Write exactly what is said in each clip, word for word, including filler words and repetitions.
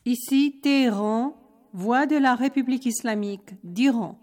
Ici Téhéran, voix de la République islamique d'Iran.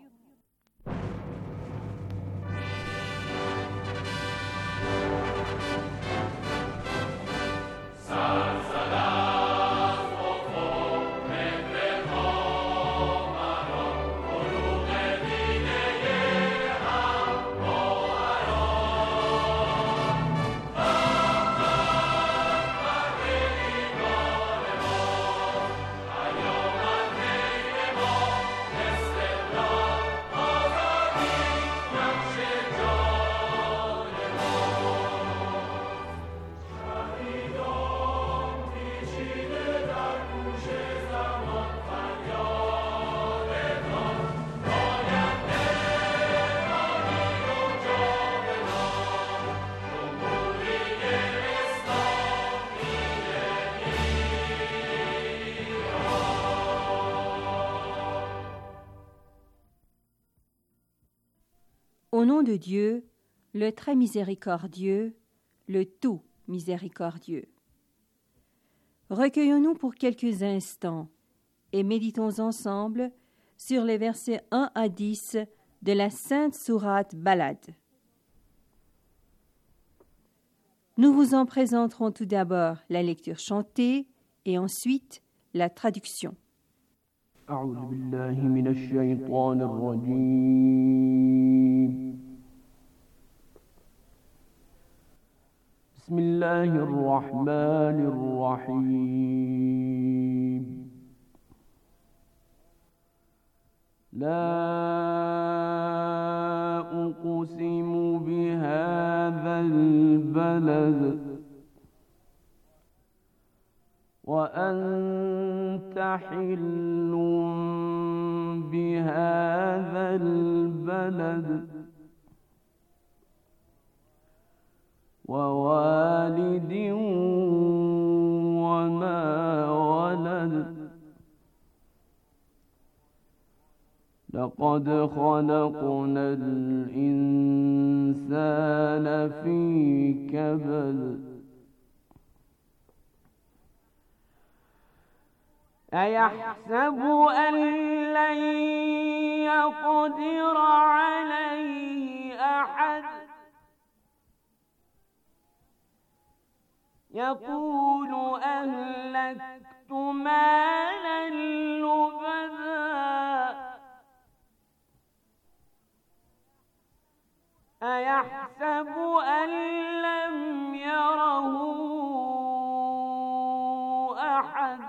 Au nom de Dieu, le très miséricordieux, le tout miséricordieux. Recueillons-nous pour quelques instants et méditons ensemble sur les versets un à dix de la sainte sourate Balad. Nous vous en présenterons tout d'abord la lecture chantée et ensuite la traduction. أعوذ بالله من الشيطان الرجيم بسم الله الرحمن الرحيم لا أقسم بهذا البلد وأنت حل بهذا البلد ووالد وما ولد لقد خلقنا الإنسان في كبد أيحسب أن لن يقدر عليه أحد يقول أهلكت مالا لبدا أيحسب أن لم يره أحد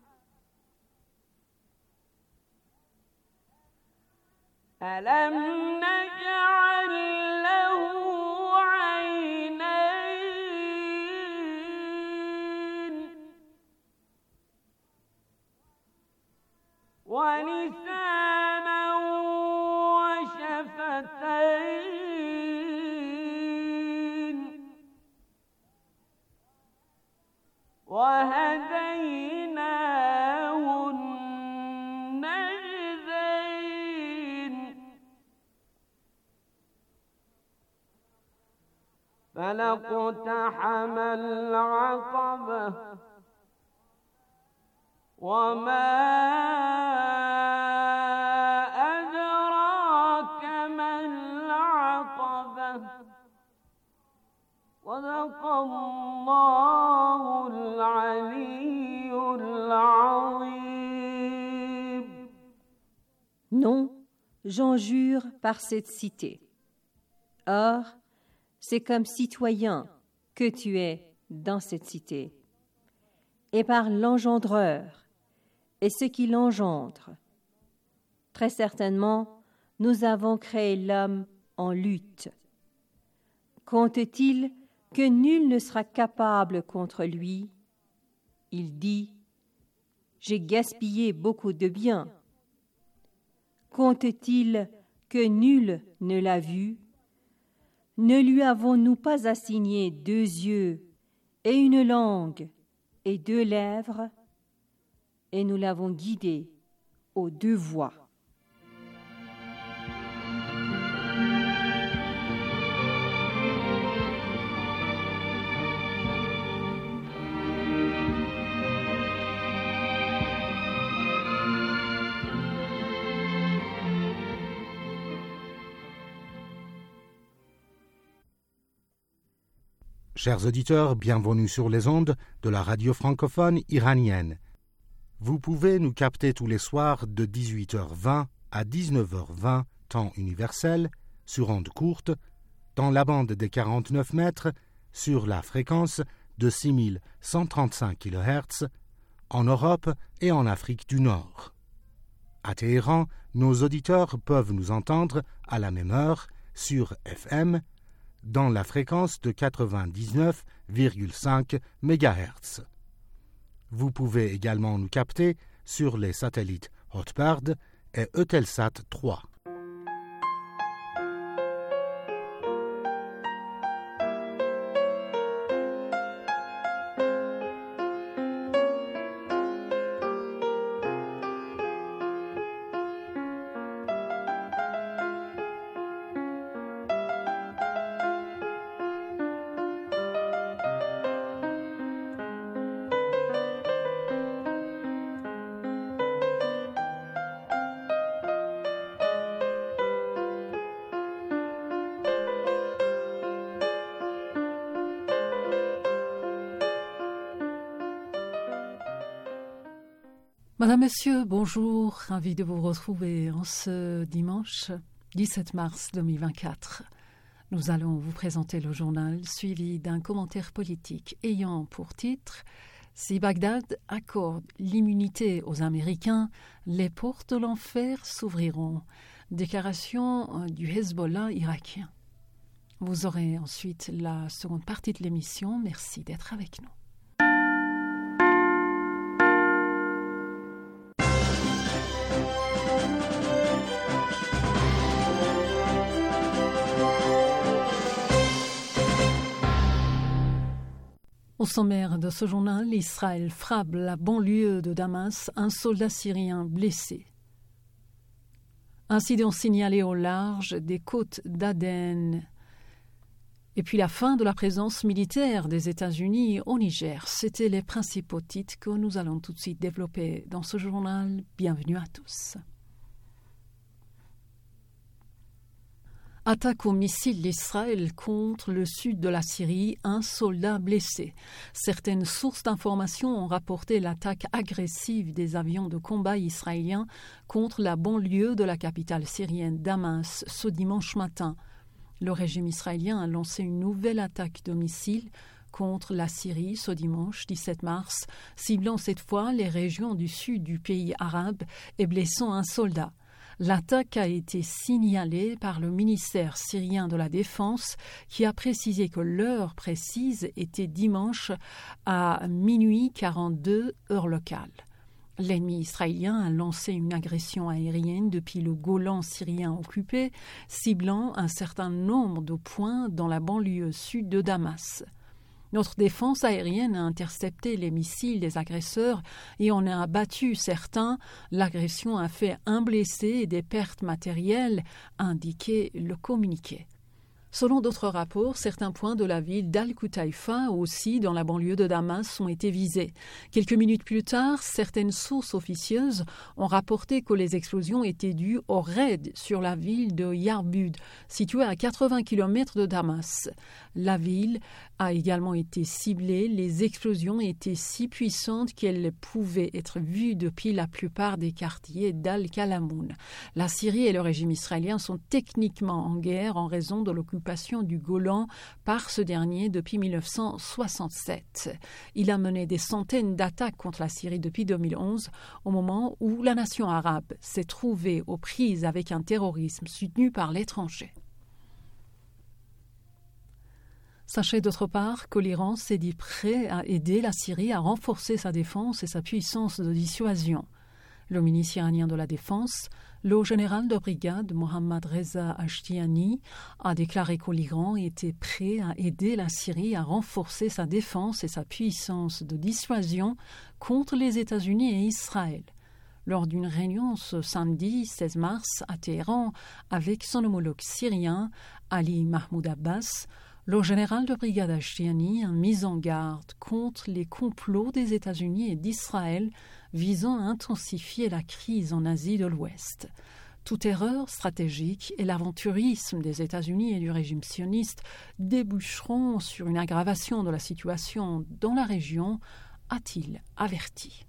ألم نجعل له عينين ولسانا وشفتين وهديناه فلاقتحم العقبة وما أدراك ما العقبة صدق الله العلي العظيم. Non, j'en jure par cette cité. Or, c'est comme citoyen que tu es dans cette cité, et par l'engendreur et ce qui l'engendre. Très certainement, nous avons créé l'homme en lutte. Compte-t-il que nul ne sera capable contre lui? Il dit, j'ai gaspillé beaucoup de biens. Compte-t-il que nul ne l'a vu? Ne lui avons-nous pas assigné deux yeux et une langue et deux lèvres, et nous l'avons guidé aux deux voies. Chers auditeurs, bienvenue sur les ondes de la radio francophone iranienne. Vous pouvez nous capter tous les soirs de dix-huit heures vingt à dix-neuf heures vingt, temps universel, sur ondes courtes, dans la bande des quarante-neuf mètres, sur la fréquence de six mille cent trente-cinq kilohertz, en Europe et en Afrique du Nord. À Téhéran, nos auditeurs peuvent nous entendre à la même heure sur F M, dans la fréquence de quatre-vingt-dix-neuf virgule cinq mégahertz. Vous pouvez également nous capter sur les satellites Hotbird et Eutelsat trois. Madame, Monsieur, bonjour, ravi de vous retrouver en ce dimanche dix-sept mars deux mille vingt-quatre. Nous allons vous présenter le journal suivi d'un commentaire politique ayant pour titre « Si Bagdad accorde l'immunité aux Américains, les portes de l'enfer s'ouvriront ». Déclaration du Hezbollah irakien. Vous aurez ensuite la seconde partie de l'émission. Merci d'être avec nous. Au sommaire de ce journal, Israël frappe la banlieue de Damas, un soldat syrien blessé. Incident signalé au large des côtes d'Aden. Et puis la fin de la présence militaire des États-Unis au Niger. C'était les principaux titres que nous allons tout de suite développer dans ce journal. Bienvenue à tous. Attaque au missile d'Israël contre le sud de la Syrie, un soldat blessé. Certaines sources d'information ont rapporté l'attaque agressive des avions de combat israéliens contre la banlieue de la capitale syrienne Damas ce dimanche matin. Le régime israélien a lancé une nouvelle attaque de missiles contre la Syrie ce dimanche dix-sept mars, ciblant cette fois les régions du sud du pays arabe et blessant un soldat. L'attaque a été signalée par le ministère syrien de la Défense qui a précisé que l'heure précise était dimanche à minuit quarante-deux heure locale. L'ennemi israélien a lancé une agression aérienne depuis le Golan syrien occupé, ciblant un certain nombre de points dans la banlieue sud de Damas. Notre défense aérienne a intercepté les missiles des agresseurs et en a abattu certains. L'agression a fait un blessé et des pertes matérielles, a indiqué le communiqué. Selon d'autres rapports, certains points de la ville d'Al-Qutaïfa, aussi dans la banlieue de Damas, ont été visés. Quelques minutes plus tard, certaines sources officieuses ont rapporté que les explosions étaient dues au raid sur la ville de Yarbud, située à quatre-vingts kilomètres de Damas. La ville a également été ciblée. Les explosions étaient si puissantes qu'elles pouvaient être vues depuis la plupart des quartiers d'Al-Kalamoun. La Syrie et le régime israélien sont techniquement en guerre en raison de l'occupation du Golan par ce dernier depuis mille neuf cent soixante-sept. Il a mené des centaines d'attaques contre la Syrie depuis deux mille onze, au moment où la nation arabe s'est trouvée aux prises avec un terrorisme soutenu par l'étranger. Sachez d'autre part que l'Iran s'est dit prêt à aider la Syrie à renforcer sa défense et sa puissance de dissuasion. Le ministre iranien de la Défense, le général de brigade Mohammad Reza Ashtiani, a déclaré que l'Iran était prêt à aider la Syrie à renforcer sa défense et sa puissance de dissuasion contre les États-Unis et Israël. Lors d'une réunion ce samedi seize mars à Téhéran avec son homologue syrien Ali Mahmoud Abbas, le général de brigade Ashtiani a mis en garde contre les complots des États-Unis et d'Israël visant à intensifier la crise en Asie de l'Ouest. Toute erreur stratégique et l'aventurisme des États-Unis et du régime sioniste déboucheront sur une aggravation de la situation dans la région, a-t-il averti.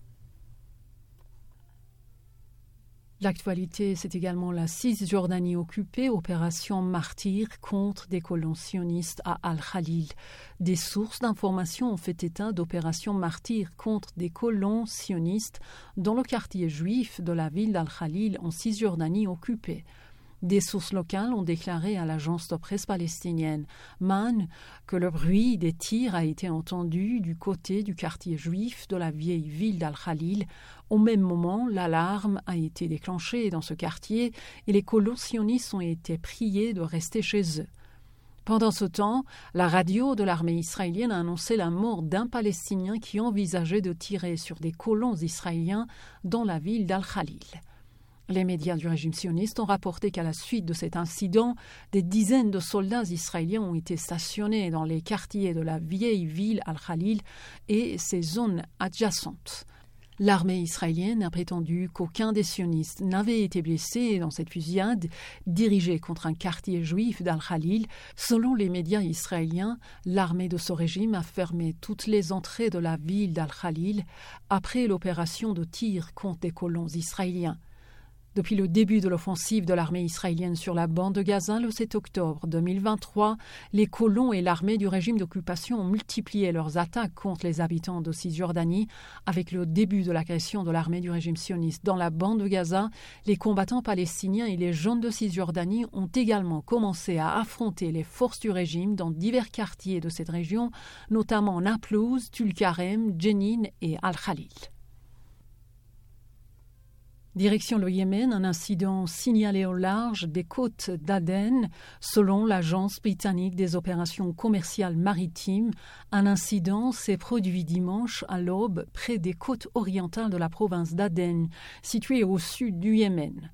L'actualité, c'est également la Cisjordanie occupée, opération Martyr contre des colons sionistes à Al-Khalil. Des sources d'information ont fait état d'opérations Martyr contre des colons sionistes dans le quartier juif de la ville d'Al-Khalil en Cisjordanie occupée. Des sources locales ont déclaré à l'agence de presse palestinienne Man que le bruit des tirs a été entendu du côté du quartier juif de la vieille ville d'Al-Khalil. Au même moment, l'alarme a été déclenchée dans ce quartier et les colons sionistes ont été priés de rester chez eux. Pendant ce temps, la radio de l'armée israélienne a annoncé la mort d'un Palestinien qui envisageait de tirer sur des colons israéliens dans la ville d'Al-Khalil. Les médias du régime sioniste ont rapporté qu'à la suite de cet incident, des dizaines de soldats israéliens ont été stationnés dans les quartiers de la vieille ville Al-Khalil et ses zones adjacentes. L'armée israélienne a prétendu qu'aucun des sionistes n'avait été blessé dans cette fusillade dirigée contre un quartier juif d'Al-Khalil. Selon les médias israéliens, l'armée de ce régime a fermé toutes les entrées de la ville d'Al-Khalil après l'opération de tir contre des colons israéliens. Depuis le début de l'offensive de l'armée israélienne sur la bande de Gaza le sept octobre deux mille vingt-trois, les colons et l'armée du régime d'occupation ont multiplié leurs attaques contre les habitants de Cisjordanie. Avec le début de l'agression de l'armée du régime sioniste dans la bande de Gaza, les combattants palestiniens et les jeunes de Cisjordanie ont également commencé à affronter les forces du régime dans divers quartiers de cette région, notamment Naplouse, Tulkarem, Jenin et Al-Khalil. Direction le Yémen, un incident signalé au large des côtes d'Aden. Selon l'agence britannique des opérations commerciales maritimes, un incident s'est produit dimanche à l'aube près des côtes orientales de la province d'Aden, située au sud du Yémen.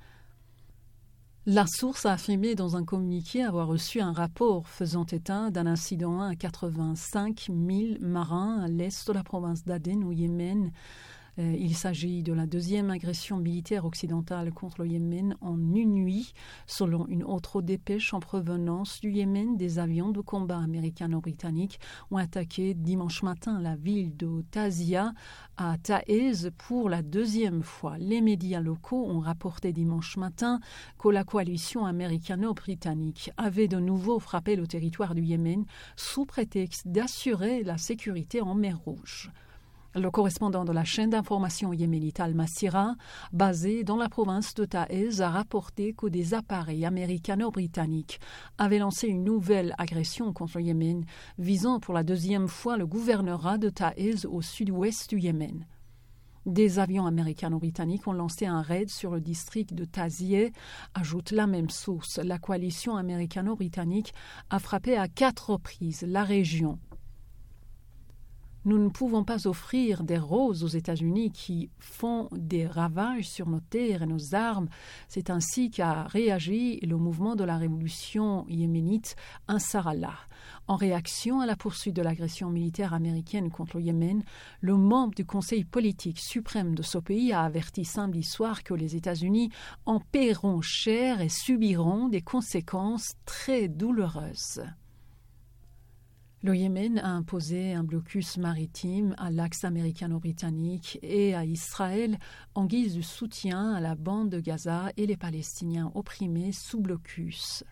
La source a affirmé dans un communiqué avoir reçu un rapport faisant état d'un incident à quatre-vingt-cinq milles marins à l'est de la province d'Aden au Yémen. Il s'agit de la deuxième agression militaire occidentale contre le Yémen en une nuit. Selon une autre dépêche en provenance du Yémen, des avions de combat américano-britanniques ont attaqué dimanche matin la ville de Tazia à Taïz pour la deuxième fois. Les médias locaux ont rapporté dimanche matin que la coalition américano-britannique avait de nouveau frappé le territoire du Yémen sous prétexte d'assurer la sécurité en mer Rouge. Le correspondant de la chaîne d'information yéménite Al-Masira, basé dans la province de Taïz, a rapporté que des appareils américano-britanniques avaient lancé une nouvelle agression contre le Yémen, visant pour la deuxième fois le gouvernorat de Taïz au sud-ouest du Yémen. Des avions américano-britanniques ont lancé un raid sur le district de Tazieh, ajoute la même source. La coalition américano-britannique a frappé à quatre reprises la région. Nous ne pouvons pas offrir des roses aux États-Unis qui font des ravages sur nos terres et nos armes. C'est ainsi qu'a réagi le mouvement de la révolution yéménite Ansar Allah. En réaction à la poursuite de l'agression militaire américaine contre le Yémen, le membre du Conseil politique suprême de ce pays a averti samedi soir que les États-Unis en paieront cher et subiront des conséquences très douloureuses. Le Yémen a imposé un blocus maritime à l'axe américano-britannique et à Israël en guise de soutien à la bande de Gaza et les Palestiniens opprimés sous blocus.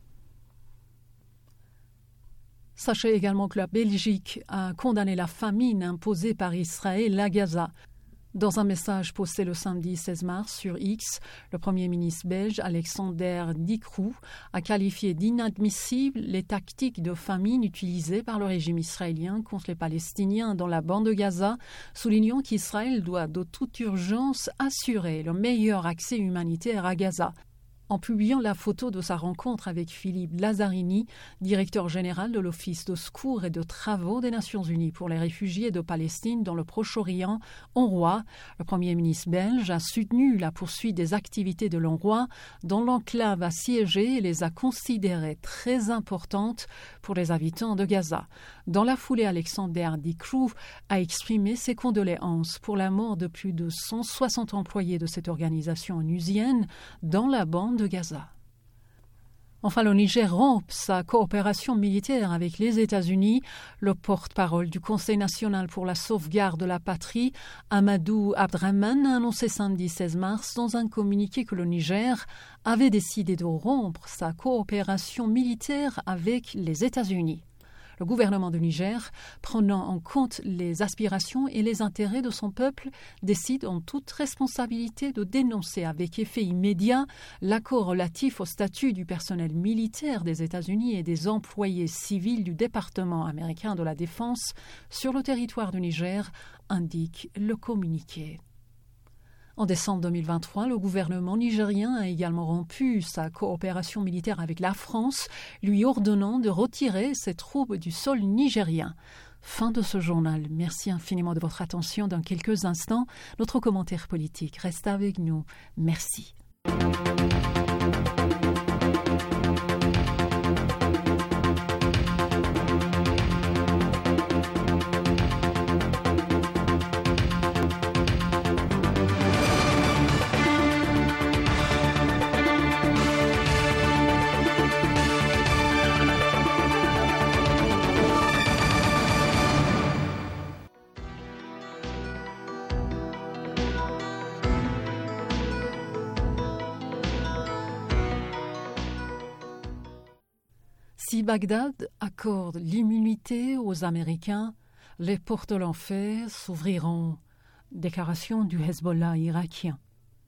Sachez également que la Belgique a condamné la famine imposée par Israël à Gaza. Dans un message posté le samedi seize mars sur X, le Premier ministre belge Alexander De Croo a qualifié d'inadmissibles les tactiques de famine utilisées par le régime israélien contre les Palestiniens dans la bande de Gaza, soulignant qu'Israël doit de toute urgence assurer le meilleur accès humanitaire à Gaza. en publiant la photo de sa rencontre avec Philippe Lazzarini, directeur général de l'Office de secours et de travaux des Nations Unies pour les réfugiés de Palestine dans le Proche-Orient, UNRWA. Le Premier ministre belge a soutenu la poursuite des activités de l'UNRWA dont l'enclave assiégée et les a considérées très importantes pour les habitants de Gaza. Dans la foulée, Alexander De Croo a exprimé ses condoléances pour la mort de plus de cent soixante employés de cette organisation onusienne dans la bande de Gaza. Enfin, le Niger rompt sa coopération militaire avec les États-Unis. Le porte-parole du Conseil national pour la sauvegarde de la patrie, Amadou Abdrahman, a annoncé samedi seize mars dans un communiqué que le Niger avait décidé de rompre sa coopération militaire avec les États-Unis. Le gouvernement du Niger, prenant en compte les aspirations et les intérêts de son peuple, décide en toute responsabilité de dénoncer avec effet immédiat l'accord relatif au statut du personnel militaire des États-Unis et des employés civils du département américain de la Défense sur le territoire du Niger, indique le communiqué. En décembre deux mille vingt-trois, le gouvernement nigérien a également rompu sa coopération militaire avec la France, lui ordonnant de retirer ses troupes du sol nigérien. Fin de ce journal. Merci infiniment de votre attention. Dans quelques instants, notre commentaire politique reste avec nous. Merci. Si Bagdad accorde l'immunité aux Américains, les portes de l'enfer s'ouvriront. Déclaration du Hezbollah irakien.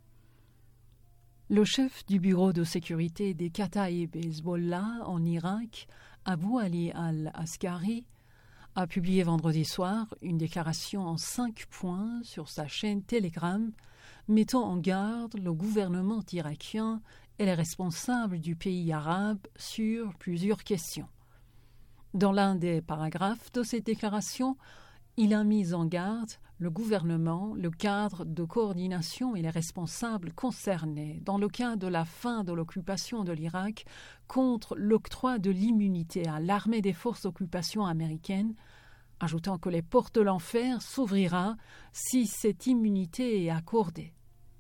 Le chef du bureau de sécurité des Kataïb Hezbollah en Irak, Abu Ali al-Askari, a publié vendredi soir une déclaration en cinq points sur sa chaîne Telegram, mettant en garde le gouvernement irakien et les responsables du pays arabe sur plusieurs questions. Dans l'un des paragraphes de cette déclaration, il a mis en garde le gouvernement, le cadre de coordination et les responsables concernés dans le cas de la fin de l'occupation de l'Irak contre l'octroi de l'immunité à l'armée des forces d'occupation américaines, ajoutant que les portes de l'enfer s'ouvrira si cette immunité est accordée.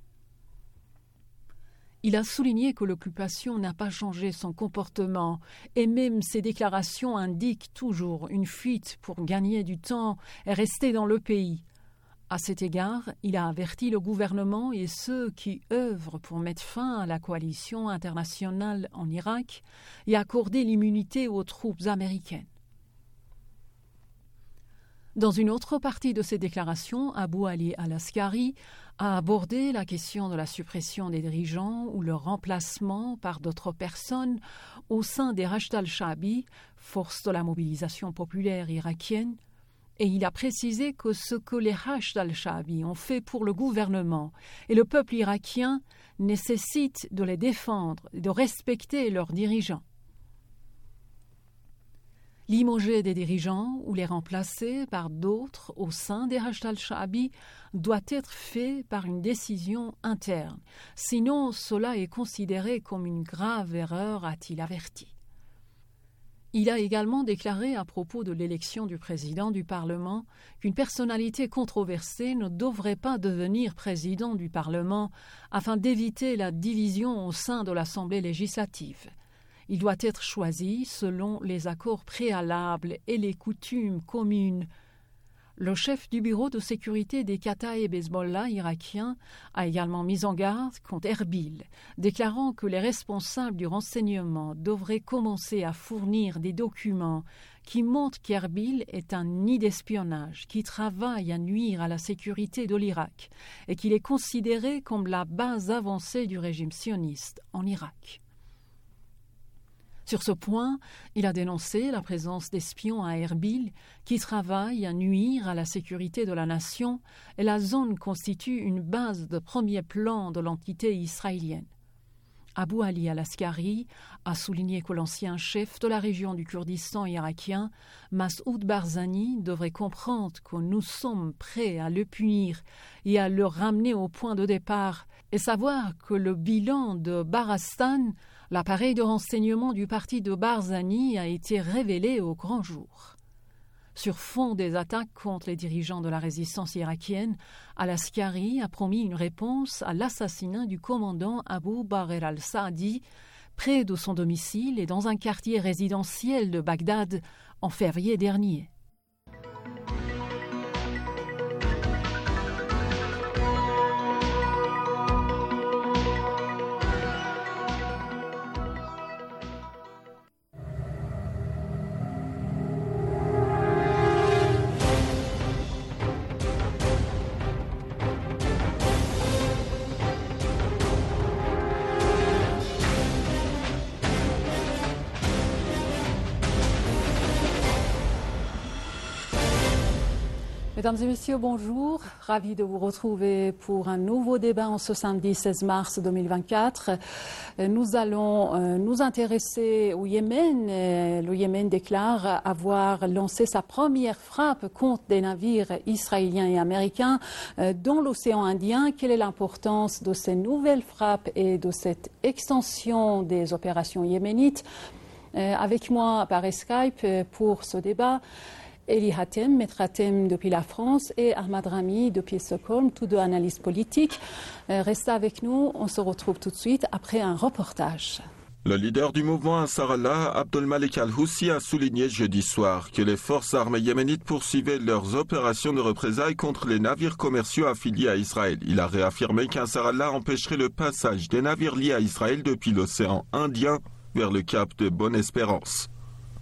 Il a souligné que l'occupation n'a pas changé son comportement et même ses déclarations indiquent toujours une fuite pour gagner du temps et rester dans le pays. À cet égard, il a averti le gouvernement et ceux qui œuvrent pour mettre fin à la coalition internationale en Irak et accorder l'immunité aux troupes américaines. Dans une autre partie de ses déclarations, Abu Ali al-Askari a abordé la question de la suppression des dirigeants ou leur remplacement par d'autres personnes au sein des Hashd al-Sha'bi, force de la mobilisation populaire irakienne, et il a précisé que ce que les Hashd al-Sha'bi ont fait pour le gouvernement et le peuple irakien nécessite de les défendre et de respecter leurs dirigeants. Limoger des dirigeants ou les remplacer par d'autres au sein des Hashd al-Sha'bi doit être fait par une décision interne. Sinon, cela est considéré comme une grave erreur, a-t-il averti. Il a également déclaré à propos de l'élection du président du Parlement qu'une personnalité controversée ne devrait pas devenir président du Parlement afin d'éviter la division au sein de l'Assemblée législative. Il doit être choisi selon les accords préalables et les coutumes communes. Le chef du bureau de sécurité des Kataïb Hezbollah irakiens a également mis en garde contre Erbil, déclarant que les responsables du renseignement devraient commencer à fournir des documents qui montrent qu'Erbil est un nid d'espionnage qui travaille à nuire à la sécurité de l'Irak et qu'il est considéré comme la base avancée du régime sioniste en Irak. Sur ce point, il a dénoncé la présence d'espions à Erbil qui travaillent à nuire à la sécurité de la nation et la zone constitue une base de premier plan de l'entité israélienne. Abou Ali al-Askari a souligné que l'ancien chef de la région du Kurdistan irakien, Masoud Barzani, devrait comprendre que nous sommes prêts à le punir et à le ramener au point de départ, et savoir que le bilan de Barastan, l'appareil de renseignement du parti de Barzani, a été révélé au grand jour. Sur fond des attaques contre les dirigeants de la résistance irakienne, al-Askari a promis une réponse à l'assassinat du commandant Abu Bagher al-Saadi près de son domicile et dans un quartier résidentiel de Bagdad en février dernier. Mesdames et messieurs, bonjour. Ravi de vous retrouver pour un nouveau débat en ce samedi seize mars deux mille vingt-quatre. Nous allons euh, nous intéresser au Yémen. Le Yémen déclare avoir lancé sa première frappe contre des navires israéliens et américains euh, dans l'océan Indien. Quelle est l'importance de ces nouvelles frappes et de cette extension des opérations yéménites? Euh, avec moi par Skype pour ce débat, Eli Hatem, maître Hatem depuis la France, et Ahmad Rami depuis Stockholm, tous deux analystes politiques. Euh, restez avec nous, on se retrouve tout de suite après un reportage. Le leader du mouvement Ansar-Allah, Abdul Malik al-Houssi, a souligné jeudi soir que les forces armées yéménites poursuivaient leurs opérations de représailles contre les navires commerciaux affiliés à Israël. Il a réaffirmé qu'Ansar-Allah empêcherait le passage des navires liés à Israël depuis l'océan Indien vers le cap de Bonne-Espérance.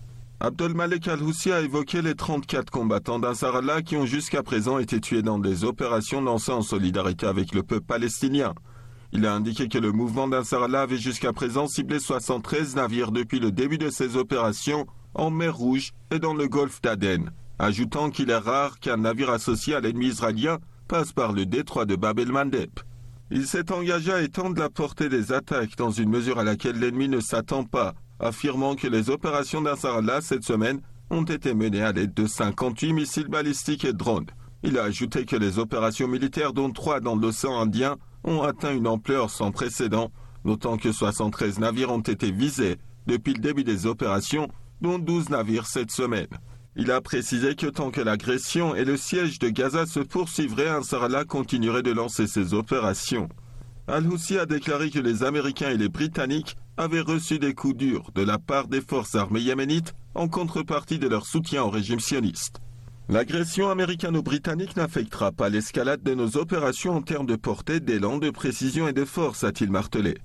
Abdul Malik al-Houssi a évoqué les trente-quatre combattants d'Ansar-Allah qui ont jusqu'à présent été tués dans des opérations lancées en solidarité avec le peuple palestinien. Il a indiqué que le mouvement d'Ansar-Allah avait jusqu'à présent ciblé soixante-treize navires depuis le début de ses opérations en mer Rouge et dans le golfe d'Aden, ajoutant qu'il est rare qu'un navire associé à l'ennemi israélien passe par le détroit de Bab el-Mandeb. Il s'est engagé à étendre la portée des attaques dans une mesure à laquelle l'ennemi ne s'attend pas, affirmant que les opérations d'Ansar-Allah cette semaine ont été menées à l'aide de cinquante-huit missiles balistiques et drones. Il a ajouté que les opérations militaires, dont trois dans l'océan Indien, ont atteint une ampleur sans précédent, notant que soixante-treize navires ont été visés depuis le début des opérations, dont douze navires cette semaine. Il a précisé que tant que l'agression et le siège de Gaza se poursuivraient, Ansar-Allah continuerait de lancer ses opérations. Al-Houssi a déclaré que les Américains et les Britanniques avaient reçu des coups durs de la part des forces armées yéménites en contrepartie de leur soutien au régime sioniste. L'agression américano-britannique n'affectera pas l'escalade de nos opérations en termes de portée, d'élan, de précision et de force, a-t-il martelé.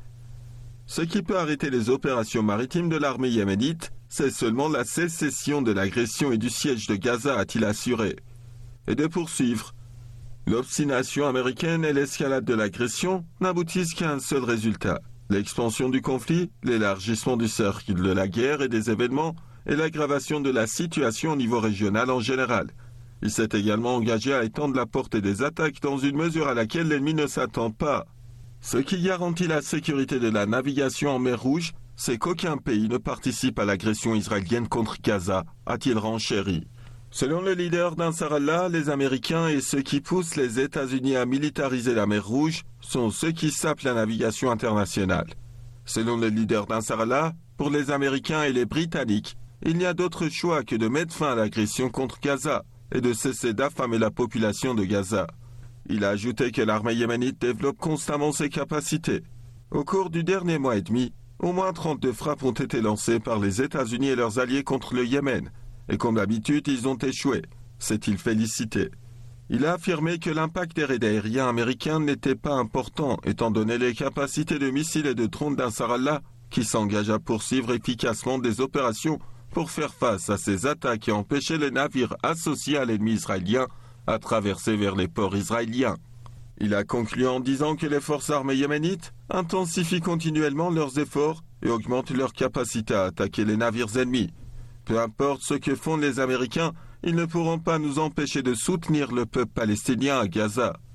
Ce qui peut arrêter les opérations maritimes de l'armée yéménite, c'est seulement la cessation de l'agression et du siège de Gaza, a-t-il assuré. Et de poursuivre. L'obstination américaine et l'escalade de l'agression n'aboutissent qu'à un seul résultat. L'expansion du conflit, l'élargissement du cercle de la guerre et des événements et l'aggravation de la situation au niveau régional en général. Il s'est également engagé à étendre la portée des attaques dans une mesure à laquelle l'ennemi ne s'attend pas. Ce qui garantit la sécurité de la navigation en mer Rouge, c'est qu'aucun pays ne participe à l'agression israélienne contre Gaza, a-t-il renchéri. Selon le leader d'Ansar-Allah, les Américains et ceux qui poussent les États-Unis à militariser la mer Rouge sont ceux qui sapent la navigation internationale. Selon le leader d'Ansar-Allah, pour les Américains et les Britanniques, il n'y a d'autre choix que de mettre fin à l'agression contre Gaza et de cesser d'affamer la population de Gaza. Il a ajouté que l'armée yéménite développe constamment ses capacités. Au cours du dernier mois et demi, au moins trente-deux frappes ont été lancées par les États-Unis et leurs alliés contre le Yémen. Et comme d'habitude, ils ont échoué, s'est-il félicité. Il a affirmé que l'impact des raids aériens américains n'était pas important, étant donné les capacités de missiles et de drones d'Ansar-Allah, qui s'engage à poursuivre efficacement des opérations pour faire face à ces attaques et empêcher les navires associés à l'ennemi israélien à traverser vers les ports israéliens. Il a conclu en disant que les forces armées yéménites intensifient continuellement leurs efforts et augmentent leur capacité à attaquer les navires ennemis. Peu importe ce que font les Américains, ils ne pourront pas nous empêcher de soutenir le peuple palestinien à Gaza.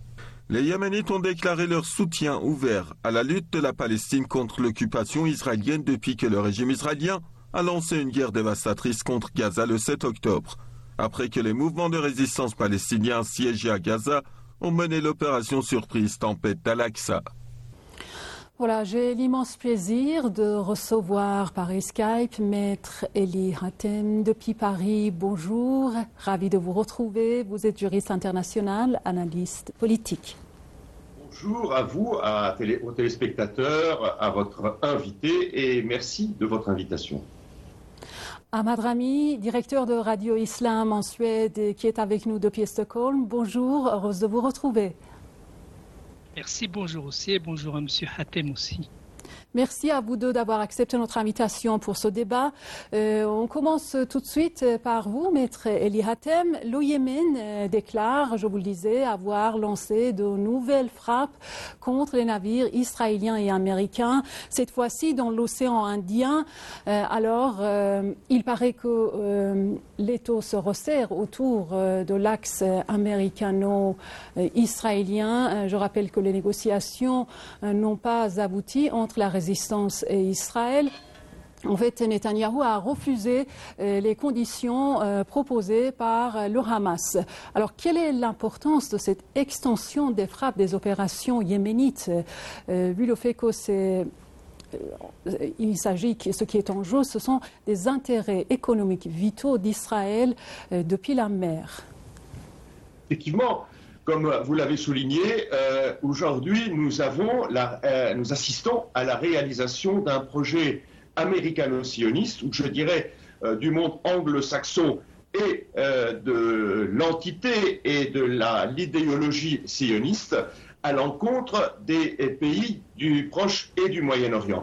Les Yéménites ont déclaré leur soutien ouvert à la lutte de la Palestine contre l'occupation israélienne depuis que le régime israélien a lancé une guerre dévastatrice contre Gaza le sept octobre, après que les mouvements de résistance palestiniens siégés à Gaza ont mené l'opération surprise Tempête d'Al-Aqsa. Voilà, j'ai l'immense plaisir de recevoir par Skype Maître Eli Hatem depuis Paris. Bonjour, ravi de vous retrouver. Vous êtes juriste international, analyste politique. Bonjour à vous, à télé, aux téléspectateurs, à votre invité et merci de votre invitation. Ahmad Rami, directeur de Radio Islam en Suède, qui est avec nous depuis Stockholm. Bonjour, heureuse de vous retrouver. Merci, bonjour aussi et bonjour à M. Hatem aussi. Merci à vous deux d'avoir accepté notre invitation pour ce débat. Euh, on commence tout de suite par vous, Maître Eli Hatem. Le Yémen euh, déclare, je vous le disais, avoir lancé de nouvelles frappes contre les navires israéliens et américains, cette fois-ci dans l'océan Indien. Euh, alors, euh, il paraît que euh, l'étau se resserre autour euh, de l'axe américano-israélien. Euh, je rappelle que les négociations euh, n'ont pas abouti entre la résistance et Israël. En fait, Netanyahou a refusé euh, les conditions euh, proposées par le Hamas. Alors, quelle est l'importance de cette extension des frappes des opérations yéménites, euh, vu le fait que c'est euh, il s'agit que ce qui est en jeu, ce sont des intérêts économiques vitaux d'Israël euh, depuis la mer. Effectivement, comme vous l'avez souligné, euh, aujourd'hui, nous, avons la, euh, nous assistons à la réalisation d'un projet américano-sioniste, ou je dirais euh, du monde anglo-saxon et euh, de l'entité et de la, l'idéologie sioniste à l'encontre des pays du Proche et du Moyen-Orient.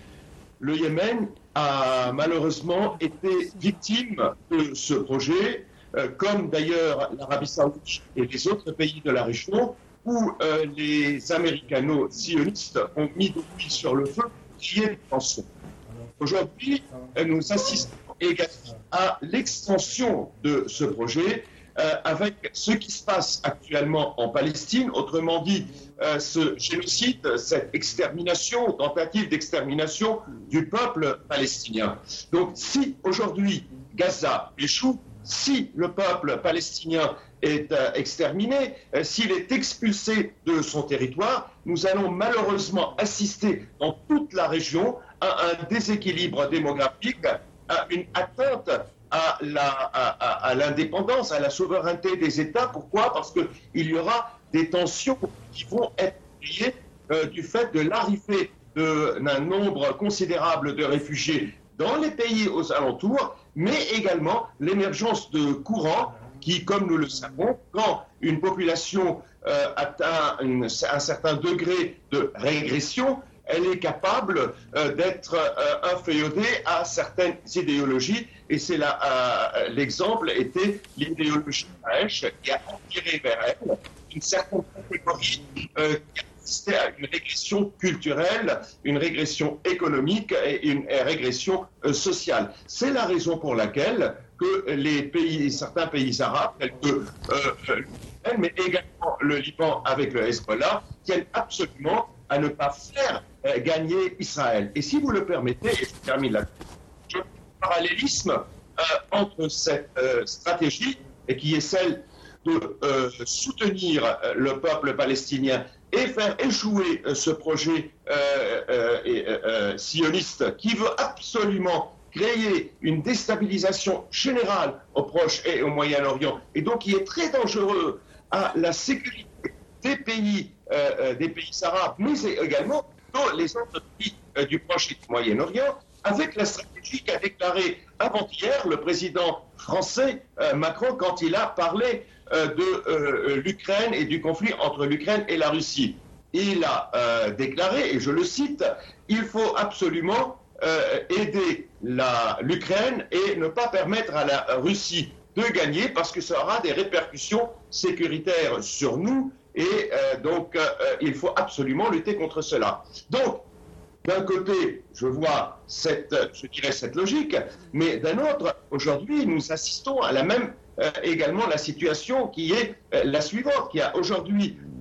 Le Yémen a malheureusement été victime de ce projet, comme d'ailleurs l'Arabie Saoudite et les autres pays de la région, où euh, les américano-sionistes ont mis de l'huile sur le feu, qui est en tension. Aujourd'hui, nous assistons également à l'extension de ce projet, euh, avec ce qui se passe actuellement en Palestine, autrement dit, euh, ce génocide, cette extermination, tentative d'extermination du peuple palestinien. Donc, si aujourd'hui Gaza échoue, si le peuple palestinien est euh, exterminé, euh, s'il est expulsé de son territoire, nous allons malheureusement assister dans toute la région à un déséquilibre démographique, à une atteinte à, la, à, à, à l'indépendance, à la souveraineté des États. Pourquoi ? Parce qu'il y aura des tensions qui vont être liées euh, du fait de l'arrivée de, d'un nombre considérable de réfugiés dans les pays aux alentours, mais également l'émergence de courants qui, comme nous le savons, quand une population euh, atteint une, un certain degré de régression, elle est capable euh, d'être euh, inféodée à certaines idéologies. Et c'est là, euh, l'exemple était l'idéologie Daesh qui a attiré vers elle une certaine catégorie euh, qui a assisté à une régression culturelle, une régression économique et une régression euh, sociale. C'est la raison pour laquelle que les pays, certains pays arabes, tels que euh, l'Ukraine, mais également le Liban avec le Hezbollah, tiennent absolument à ne pas faire euh, gagner Israël. Et si vous le permettez, et je termine là, je fais un parallélisme euh, entre cette euh, stratégie, et qui est celle de euh, soutenir euh, le peuple palestinien et faire échouer euh, ce projet euh, euh, euh, sioniste qui veut absolument créer une déstabilisation générale au Proche et au Moyen-Orient, et donc qui est très dangereux à la sécurité des pays, euh, des pays arabes, mais également dans les autres pays euh, du Proche et du Moyen-Orient, avec la stratégie qu'a déclarée avant-hier le président français euh, Macron quand il a parlé euh, de euh, l'Ukraine et du conflit entre l'Ukraine et la Russie. Il a euh, déclaré, et je le cite, « Il faut absolument euh, aider la, l'Ukraine et ne pas permettre à la Russie de gagner parce que ça aura des répercussions sécuritaires sur nous et euh, donc euh, il faut absolument lutter contre cela. » Donc, d'un côté, je vois cette, je dirais cette logique, mais d'un autre, aujourd'hui, nous assistons à la même, euh, également la situation qui est euh, la suivante, qui a aujourd'hui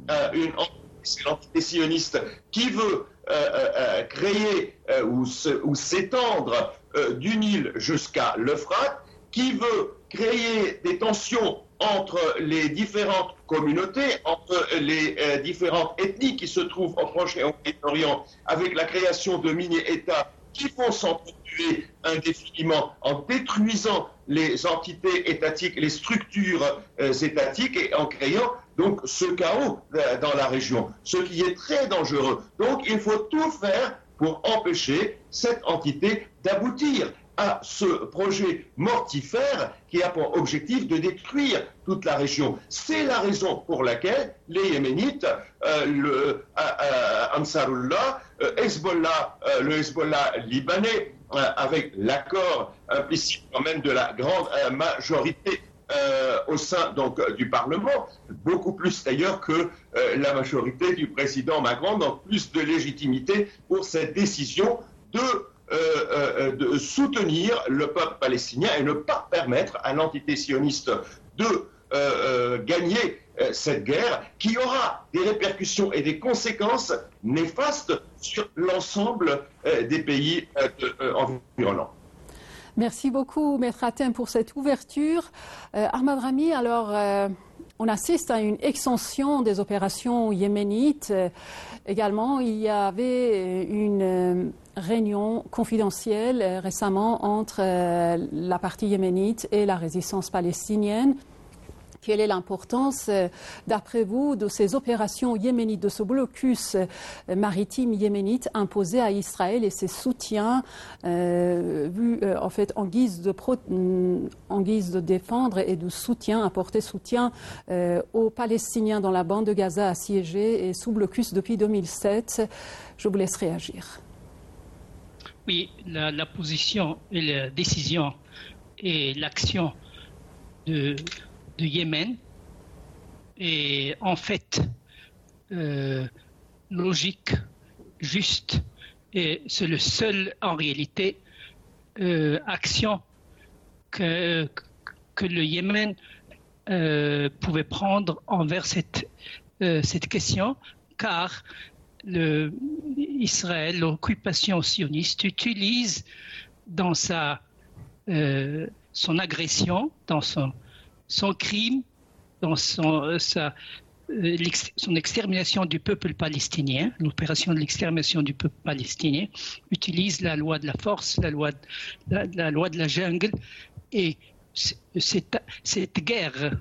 euh, une c'est l'entité sioniste qui veut euh, euh, créer euh, ou, se, ou s'étendre euh, du Nil jusqu'à l'Euphrate, qui veut créer des tensions entre les différentes communautés, entre les euh, différentes ethnies qui se trouvent au Proche et au Moyen-Orient, avec la création de mini-États qui vont s'entretuer indéfiniment en détruisant les entités étatiques, les structures euh, étatiques et en créant donc ce chaos euh, dans la région, ce qui est très dangereux. Donc il faut tout faire pour empêcher cette entité d'aboutir à ce projet mortifère qui a pour objectif de détruire toute la région. C'est la raison pour laquelle les Yéménites, euh, le euh, euh, Ansarullah, euh, Hezbollah, euh, le Hezbollah libanais, euh, avec l'accord implicite quand même de la grande euh, majorité euh, au sein donc du Parlement, beaucoup plus d'ailleurs que euh, la majorité du président Macron, donc plus de légitimité pour cette décision de Euh, euh, de soutenir le peuple palestinien et ne pas permettre à l'entité sioniste de euh, euh, gagner euh, cette guerre qui aura des répercussions et des conséquences néfastes sur l'ensemble euh, des pays euh, de, euh, environnants. Merci beaucoup, Maître Hatem, pour cette ouverture. Euh, Ahmad Rami, alors, euh, on assiste à une extension des opérations yéménites. Euh, également, il y avait une euh, réunion confidentielle euh, récemment entre euh, la partie yéménite et la résistance palestinienne. Quelle est l'importance, euh, d'après vous, de ces opérations yéménites, de ce blocus euh, maritime yéménite imposé à Israël et ses soutiens, euh, vu euh, en fait en guise de pro, en guise de défendre et de soutien, apporter soutien euh, aux Palestiniens dans la bande de Gaza assiégée et sous blocus depuis deux mille sept. Je vous laisse réagir. Oui, la, la position et la décision et l'action de de Yémen est en fait euh, logique, juste, et c'est le seul en réalité euh, action que, que le Yémen euh, pouvait prendre envers cette, euh, cette question, car le, Israël, l'occupation sioniste, utilise dans sa, euh, son agression, dans son son crime, dans son, sa, l'ex, son extermination du peuple palestinien, l'opération de l'extermination du peuple palestinien, utilise la loi de la force, la loi de la, la, loi de la jungle, et cette, cette guerre,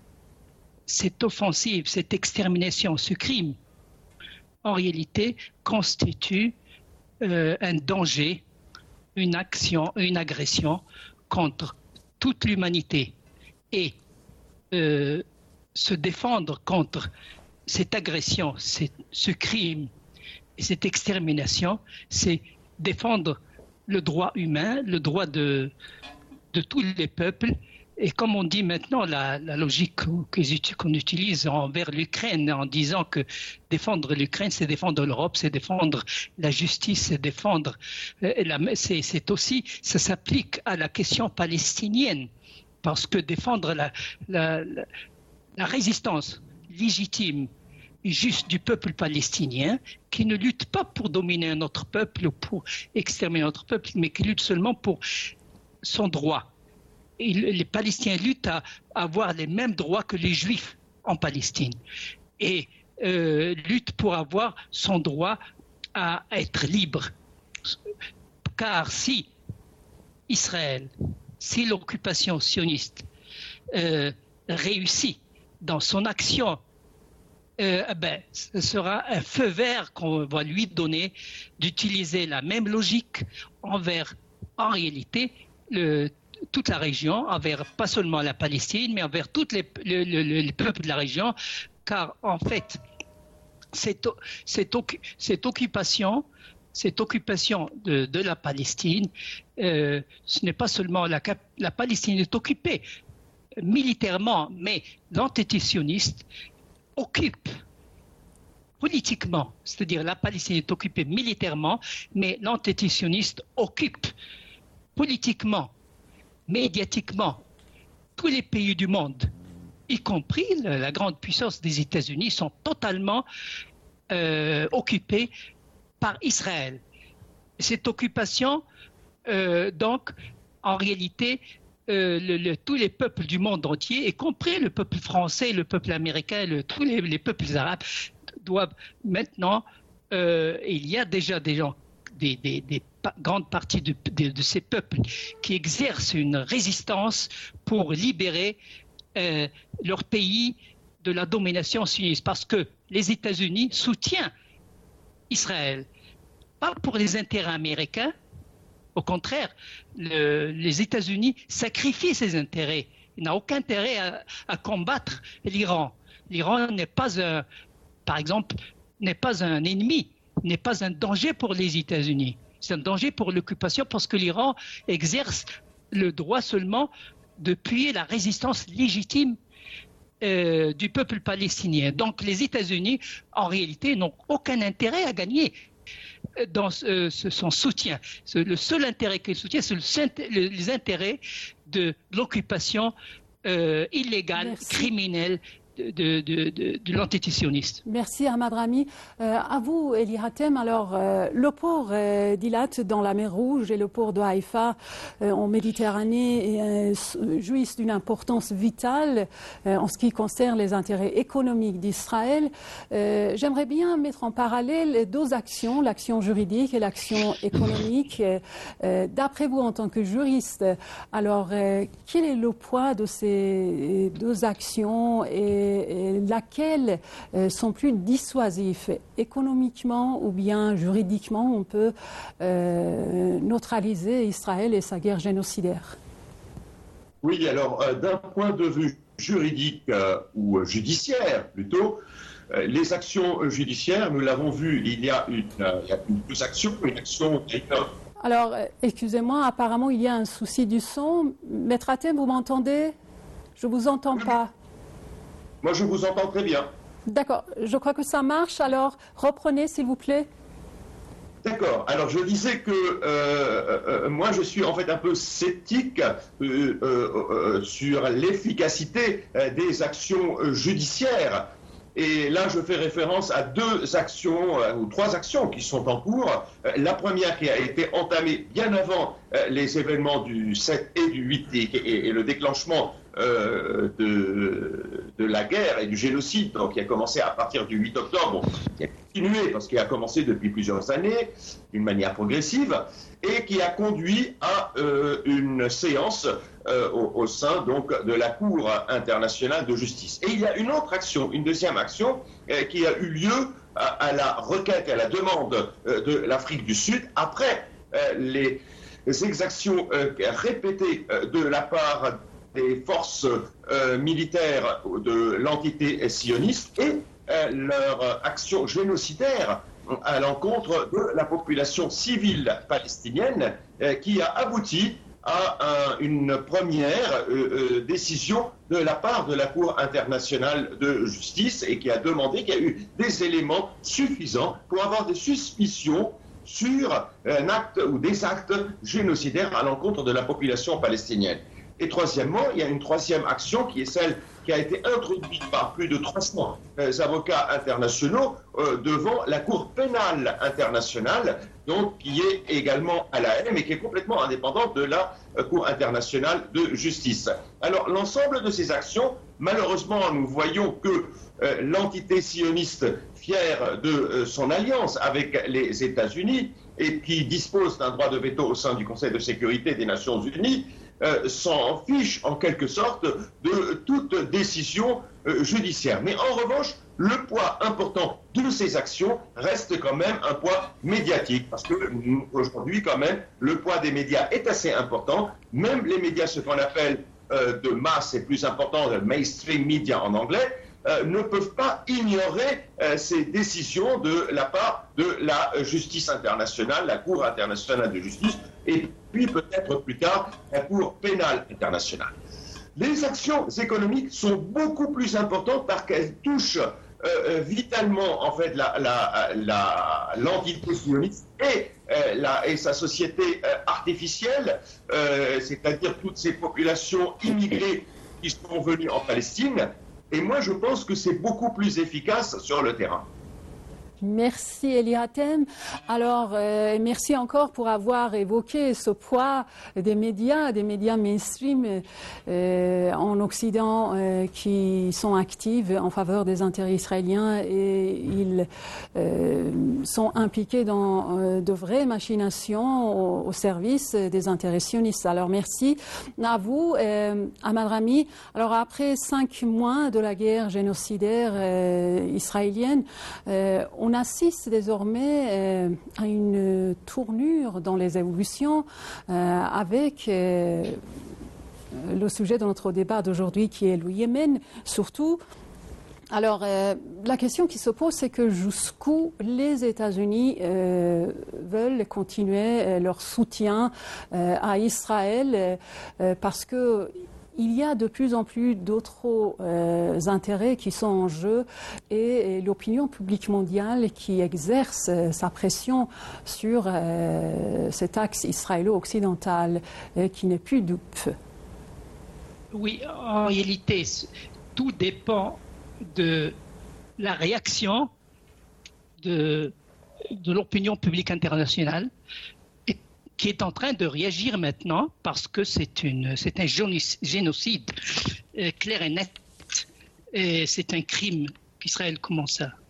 cette offensive, cette extermination, ce crime, en réalité, constitue euh, un danger, une action, une agression contre toute l'humanité. Et euh, se défendre contre cette agression, cette, ce crime et cette extermination, c'est défendre le droit humain, le droit de, de tous les peuples. Et comme on dit maintenant, la, la logique qu'on utilise envers l'Ukraine en disant que défendre l'Ukraine, c'est défendre l'Europe, c'est défendre la justice, c'est défendre... La, c'est, c'est aussi, ça s'applique à la question palestinienne. Parce que défendre la, la, la, la résistance légitime et juste du peuple palestinien, qui ne lutte pas pour dominer un autre peuple ou pour exterminer un autre peuple, mais qui lutte seulement pour son droit. Et les Palestiniens luttent à avoir les mêmes droits que les Juifs en Palestine. Et euh, luttent pour avoir son droit à être libre. Car si Israël... si l'occupation sioniste euh, réussit dans son action, euh, ben, ce sera un feu vert qu'on va lui donner d'utiliser la même logique envers, en réalité, le, toute la région, envers pas seulement la Palestine, mais envers tous les, le, le, les peuples de la région, car en fait, cette, cette, cette occupation... Cette occupation de, de la Palestine, euh, ce n'est pas seulement la, la Palestine est occupée militairement, mais l'entité sioniste occupe politiquement, c'est-à-dire la Palestine est occupée militairement, mais l'entité sioniste occupe politiquement, médiatiquement tous les pays du monde. y compris la, la grande puissance des États-Unis, sont totalement euh, occupés par Israël. Cette occupation, euh, donc, en réalité, euh, le, le, tous les peuples du monde entier, y compris le peuple français, le peuple américain, le, tous les, les peuples arabes, doivent maintenant, euh, il y a déjà des gens, des, des, des pa- grandes parties de, de, de ces peuples qui exercent une résistance pour libérer euh, leur pays de la domination sioniste, parce que les États-Unis soutiennent Israël, pas pour les intérêts américains. Au contraire, le, les États-Unis sacrifient ses intérêts. Il n'a aucun intérêt à, à combattre l'Iran. L'Iran n'est pas un, par exemple, n'est pas un ennemi, n'est pas un danger pour les États-Unis. C'est un danger pour l'occupation parce que l'Iran exerce le droit seulement de appuyer la résistance légitime euh, du peuple palestinien. Donc les États-Unis, en réalité, n'ont aucun intérêt à gagner dans ce, ce, son soutien. Ce, le seul intérêt qu'ils soutiennent, c'est le, les intérêts de l'occupation euh, illégale, Merci. criminelle de, de, de, de l'entité sioniste. Merci Ahmad Rami. Euh, à vous, Eli Hatem. Alors, euh, le port euh, d'Ilat dans la mer Rouge et le port de Haïfa euh, en Méditerranée euh, jouissent d'une importance vitale euh, en ce qui concerne les intérêts économiques d'Israël. Euh, j'aimerais bien mettre en parallèle deux actions, l'action juridique et l'action économique. Euh, d'après vous, en tant que juriste, alors, euh, quel est le poids de ces deux actions et laquelle euh, sont plus dissuasifs économiquement ou bien juridiquement, on peut euh, neutraliser Israël et sa guerre génocidaire? Oui, alors euh, d'un point de vue juridique euh, ou judiciaire plutôt, euh, les actions judiciaires, nous l'avons vu, il y a une, euh, il y a une deux actions, une action. Alors, euh, excusez-moi, apparemment il y a un souci du son. Maître Hatem, vous m'entendez? Je ne vous entends pas. Moi, je vous entends très bien. D'accord. Je crois que ça marche. Alors, reprenez, s'il vous plaît. D'accord. Alors, je disais que euh, euh, moi, je suis en fait un peu sceptique euh, euh, euh, sur l'efficacité euh, des actions euh, judiciaires. Et là, je fais référence à deux actions, euh, ou trois actions qui sont en cours. Euh, la première qui a été entamée bien avant euh, les événements du sept et du huit et, et, et le déclenchement Euh, de, de la guerre et du génocide, donc qui a commencé à partir du huit octobre, qui a continué parce qu'il a commencé depuis plusieurs années d'une manière progressive et qui a conduit à euh, une séance euh, au, au sein donc de la Cour internationale de justice. Et il y a une autre action, une deuxième action euh, qui a eu lieu à, à la requête, à la demande euh, de l'Afrique du Sud après euh, les, les exactions euh, répétées euh, de la part des forces euh, militaires de l'entité sioniste et euh, leur action génocidaire à l'encontre de la population civile palestinienne euh, qui a abouti à un, une première euh, euh, décision de la part de la Cour internationale de justice et qui a demandé qu'il y a eu des éléments suffisants pour avoir des suspicions sur un acte ou des actes génocidaires à l'encontre de la population palestinienne. Et troisièmement, il y a une troisième action qui est celle qui a été introduite par plus de trois cents euh, avocats internationaux euh, devant la Cour pénale internationale, donc qui est également à La Haye, mais qui est complètement indépendante de la euh, Cour internationale de justice. Alors, l'ensemble de ces actions, malheureusement, nous voyons que euh, l'entité sioniste, fière de euh, son alliance avec les États-Unis et qui dispose d'un droit de veto au sein du Conseil de sécurité des Nations Unies, Euh, s'en fiche en quelque sorte de toute décision euh, judiciaire. Mais en revanche, le poids important de ces actions reste quand même un poids médiatique, parce que aujourd'hui quand même, le poids des médias est assez important, même les médias, ce qu'on appelle euh, de masse et plus important, le mainstream media en anglais, euh, ne peuvent pas ignorer euh, ces décisions de la part de la justice internationale, la Cour internationale de justice, et puis peut-être plus tard la Cour pénale internationale. Les actions économiques sont beaucoup plus importantes parce qu'elles touchent euh, vitalement en fait la, la, la, l'entité sioniste et, euh, la, et sa société euh, artificielle, euh, c'est-à-dire toutes ces populations immigrées qui sont venus en Palestine. Et moi, je pense que c'est beaucoup plus efficace sur le terrain. Merci Eli Hatem. Alors, euh, merci encore pour avoir évoqué ce poids des médias, des médias mainstream euh, en Occident euh, qui sont actifs en faveur des intérêts israéliens et ils euh, sont impliqués dans euh, de vraies machinations au, au service des intérêts sionistes. Alors, merci à vous, euh, Ahmad Rami. Alors, après cinq mois de la guerre génocidaire euh, israélienne, euh, on On assiste désormais euh, à une tournure dans les évolutions euh, avec euh, le sujet de notre débat d'aujourd'hui qui est le Yémen, surtout. Alors, euh, la question qui se pose, c'est que jusqu'où les États-Unis euh, veulent continuer euh, leur soutien euh, à Israël euh, parce que il y a de plus en plus d'autres euh, intérêts qui sont en jeu et, et l'opinion publique mondiale qui exerce euh, sa pression sur euh, cet axe israélo-occidental euh, qui n'est plus dupe. Oui, en réalité, tout dépend de la réaction de, de l'opinion publique internationale qui est en train de réagir maintenant parce que c'est, une, c'est un génocide euh, clair et net. Et c'est un crime qu'Israël commence à...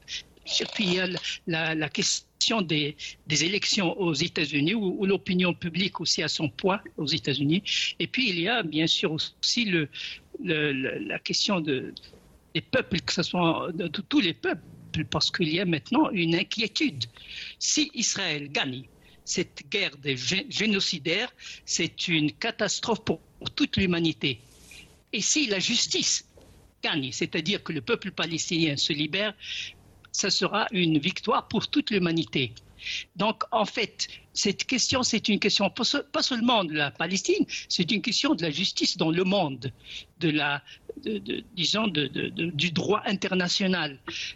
Puis il y a la, la question des, des élections aux États-Unis où, où l'opinion publique aussi a son poids aux États-Unis. Et puis il y a bien sûr aussi le, le, le, la question de, des peuples, que ce soit de, de tous les peuples, parce qu'il y a maintenant une inquiétude. Si Israël gagne cette guerre des génocidaires, c'est une catastrophe pour toute l'humanité. Et si la justice gagne, c'est-à-dire que le peuple palestinien se libère, ça sera une victoire pour toute l'humanité. Donc, en fait, cette question, c'est une question pas seulement de la Palestine, c'est une question de la justice dans le monde, de la, de, de, disons, de, de, de, du droit international.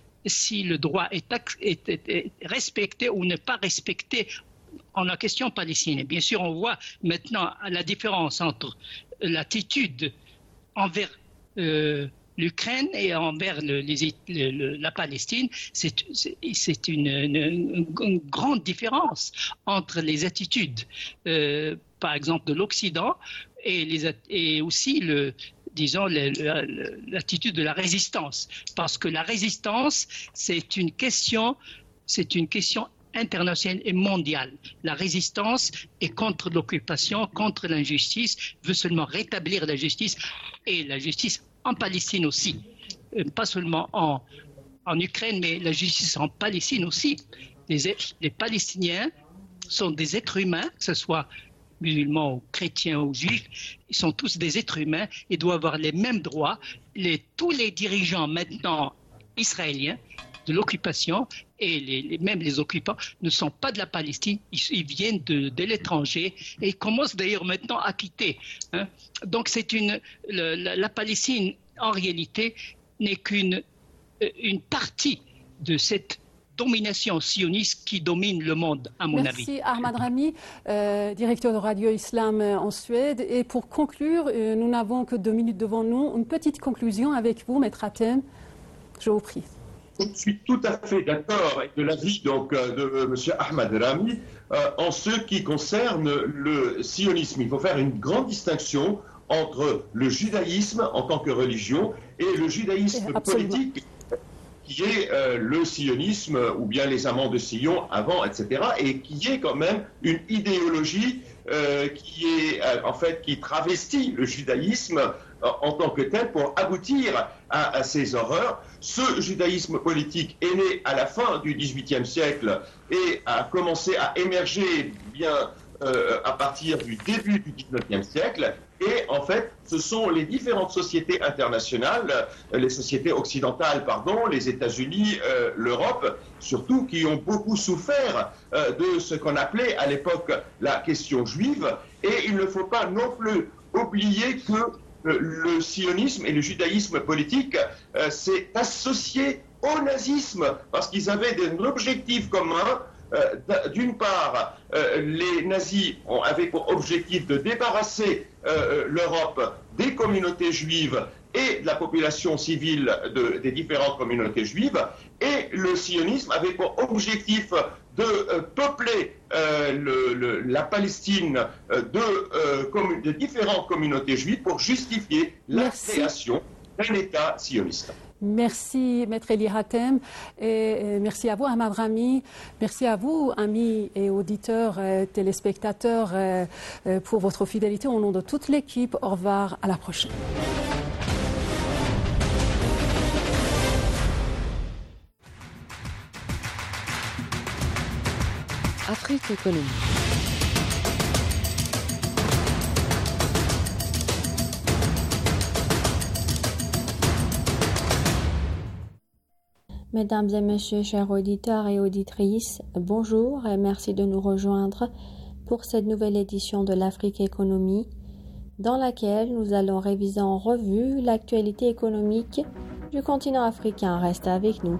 Si le droit est, est, est, est respecté ou n'est pas respecté en la question palestinienne. Bien sûr, on voit maintenant la différence entre l'attitude envers euh, l'Ukraine et envers le, les, le, la Palestine. C'est, c'est, c'est une, une, une grande différence entre les attitudes, euh, par exemple, de l'Occident et, les, et aussi le, disons, le, le, l'attitude de la résistance. Parce que la résistance, c'est une question, c'est une question internationale et mondiale. La résistance est contre l'occupation, contre l'injustice, veut seulement rétablir la justice et la justice en Palestine aussi. Euh, pas seulement en, en Ukraine, mais la justice en Palestine aussi. Les, les Palestiniens sont des êtres humains, que ce soit musulmans ou chrétiens ou juifs, ils sont tous des êtres humains et doivent avoir les mêmes droits. Les, tous les dirigeants maintenant israéliens de l'occupation et les, les, même les occupants ne sont pas de la Palestine, ils, ils viennent de, de l'étranger et ils commencent d'ailleurs maintenant à quitter. Hein. Donc c'est une, le, la, la Palestine en réalité n'est qu'une une partie de cette domination sioniste qui domine le monde, à mon Merci, avis. Merci Ahmad Rami, euh, directeur de Radio Islam en Suède. Et pour conclure, euh, nous n'avons que deux minutes devant nous. Une petite conclusion avec vous, Maître Hatem. Je vous prie. Je suis tout à fait d'accord avec l'avis donc de M. Ahmad Rami euh, en ce qui concerne le sionisme. Il faut faire une grande distinction entre le judaïsme en tant que religion et le judaïsme Absolument. politique qui est euh, le sionisme ou bien les amants de Sion avant, et cetera, et qui est quand même une idéologie euh, qui est euh, en fait qui travestit le judaïsme euh, en tant que tel pour aboutir à, à ces horreurs. Ce judaïsme politique est né à la fin du dix-huitième siècle et a commencé à émerger bien euh, à partir du début du dix-neuvième siècle. Et en fait, ce sont les différentes sociétés internationales, les sociétés occidentales, pardon, les États-Unis, euh, l'Europe, surtout, qui ont beaucoup souffert euh, de ce qu'on appelait à l'époque la question juive. Et il ne faut pas non plus oublier que euh, le sionisme et le judaïsme politique euh, s'est associé au nazisme parce qu'ils avaient un objectif commun. Euh, d'une part, euh, les nazis ont, avaient pour objectif de débarrasser euh, l'Europe des communautés juives et de la population civile de, des différentes communautés juives, et le sionisme avait pour objectif de euh, peupler euh, le, le, la Palestine euh, de, euh, commun- de différentes communautés juives pour justifier la Merci. création d'un État sioniste. Merci, Maître Eli Hatem, et merci à vous, Ahmad Rami. Merci à vous, amis et auditeurs, euh, téléspectateurs, euh, euh, pour votre fidélité. Au nom de toute l'équipe, au revoir, à la prochaine. Afrique économique. Mesdames et messieurs, chers auditeurs et auditrices, bonjour et merci de nous rejoindre pour cette nouvelle édition de l'Afrique Économie, dans laquelle nous allons réviser en revue l'actualité économique du continent africain. Restez avec nous.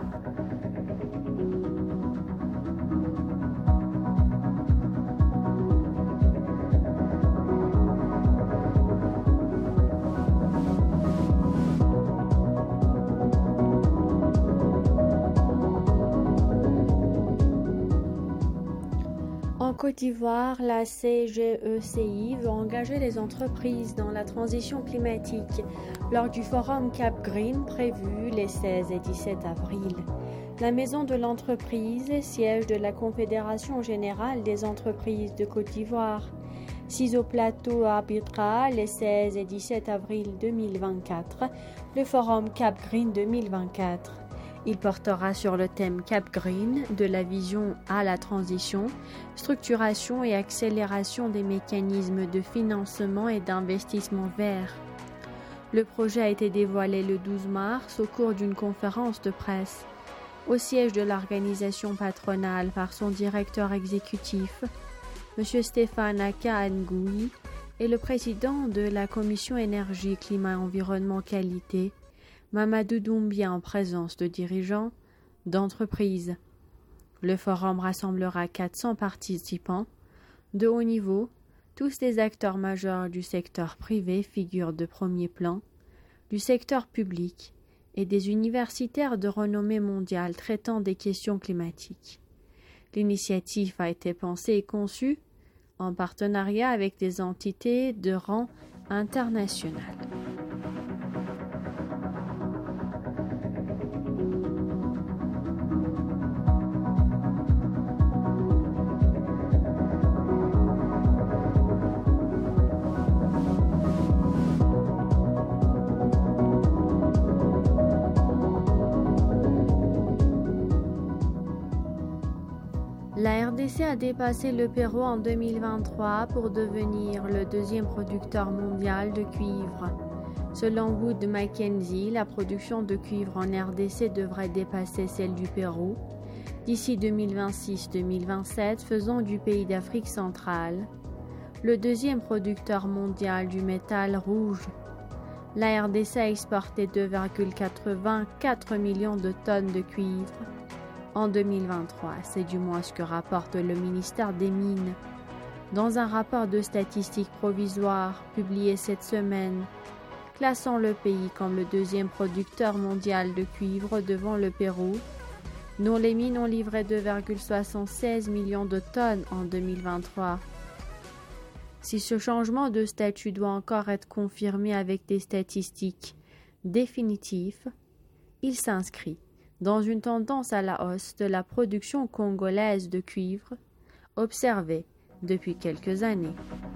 En Côte d'Ivoire, la C G E C I veut engager les entreprises dans la transition climatique lors du forum Cap Green prévu les seize et dix-sept avril. La maison de l'entreprise, siège de la Confédération générale des entreprises de Côte d'Ivoire, sise au plateau arbitral les seize et dix-sept avril deux mille vingt-quatre, le forum Cap Green deux mille vingt-quatre. Il portera sur le thème Cap Green, de la vision à la transition, structuration et accélération des mécanismes de financement et d'investissement vert. Le projet a été dévoilé le douze mars au cours d'une conférence de presse au siège de l'organisation patronale par son directeur exécutif, M. Stéphane Aka Ngoui, et le président de la commission énergie, climat, environnement, qualité, Mamadou Doumbia, en présence de dirigeants d'entreprises. Le forum rassemblera quatre cents participants de haut niveau, tous des acteurs majeurs du secteur privé, figures de premier plan, du secteur public et des universitaires de renommée mondiale traitant des questions climatiques. L'initiative a été pensée et conçue en partenariat avec des entités de rang international. La R D C a dépassé le Pérou en deux mille vingt-trois pour devenir le deuxième producteur mondial de cuivre. Selon Wood Mackenzie, la production de cuivre en R D C devrait dépasser celle du Pérou d'ici deux mille vingt-six deux mille vingt-sept, faisant du pays d'Afrique centrale le deuxième producteur mondial du métal rouge. La R D C a exporté deux virgule quatre-vingt-quatre millions de tonnes de cuivre en deux mille vingt-trois, c'est du moins ce que rapporte le ministère des Mines. Dans un rapport de statistiques provisoires publié cette semaine, classant le pays comme le deuxième producteur mondial de cuivre devant le Pérou, dont les mines ont livré deux virgule soixante-seize millions de tonnes en deux mille vingt-trois. Si ce changement de statut doit encore être confirmé avec des statistiques définitives, il s'inscrit dans une tendance à la hausse de la production congolaise de cuivre observée depuis quelques années.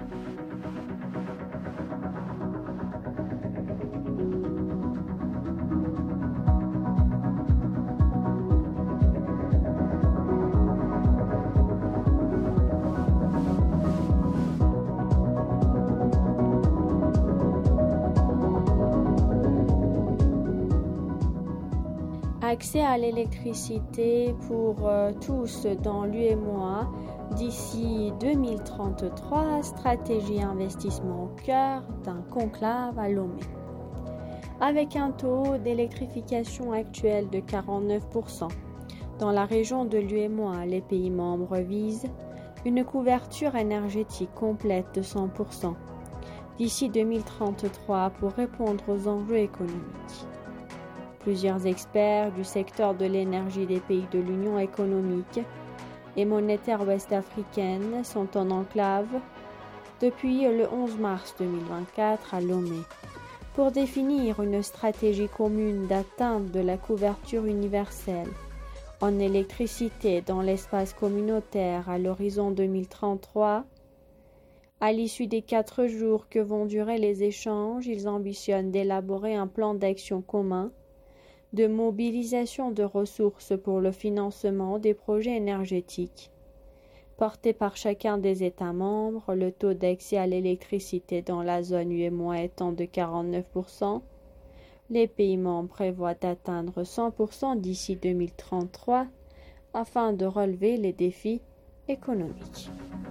Accès à l'électricité pour euh, tous dans l'U E M O A d'ici deux mille trente-trois, stratégie investissement au cœur d'un conclave à Lomé. Avec un taux d'électrification actuel de quarante-neuf pour cent, dans la région de l'U E M O A, les pays membres visent une couverture énergétique complète de cent pour cent. d'ici deux mille trente-trois pour répondre aux enjeux économiques. Plusieurs experts du secteur de l'énergie des pays de l'Union économique et monétaire ouest-africaine sont en enclave depuis le onze mars deux mille vingt-quatre à Lomé pour définir une stratégie commune d'atteinte de la couverture universelle en électricité dans l'espace communautaire à l'horizon deux mille trente-trois. À l'issue des quatre jours que vont durer les échanges, ils ambitionnent d'élaborer un plan d'action commun de mobilisation de ressources pour le financement des projets énergétiques. Porté par chacun des États membres, le taux d'accès à l'électricité dans la zone U E M O A étant de quarante-neuf pour cent, les pays membres prévoient d'atteindre cent pour cent d'ici deux mille trente-trois afin de relever les défis économiques.